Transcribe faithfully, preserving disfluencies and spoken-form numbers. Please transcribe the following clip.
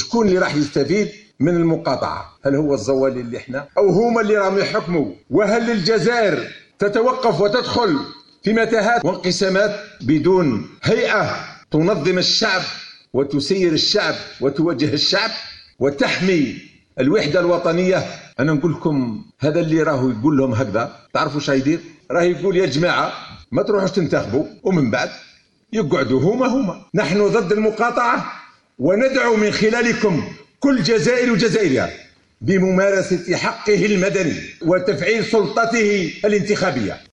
وشكون اللي راح يستفيد من المقاطعة؟ هل هو الزوالي اللي احنا أو هما اللي راهم يحكموا؟ وهل الجزائر تتوقف وتدخل في متاهات وانقسامات بدون هيئة تنظم الشعب وتسير الشعب وتوجه الشعب وتحمي الوحدة الوطنية؟ أنا نقول لكم هذا اللي راهو يقول لهم هكذا، تعرفوا شو يدير؟ راه يقول يا جماعة ما تروحوش تنتخبوا ومن بعد يقعدوا هما هما. نحن ضد المقاطعة وندعو من خلالكم كل جزائري وجزائرية بممارسة حقه المدني وتفعيل سلطته الانتخابية.